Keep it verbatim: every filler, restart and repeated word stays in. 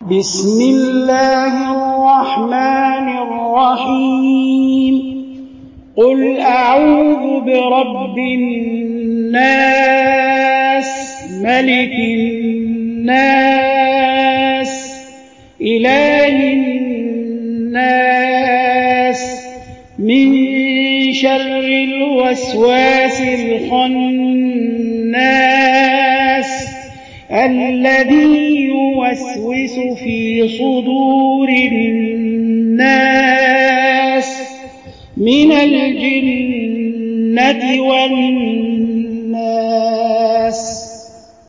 بسم الله الرحمن الرحيم قل أعوذ برب الناس ملك الناس إله الناس من شر الوسواس الخناس الذي يوسوس في صدور الناس من الجنة والناس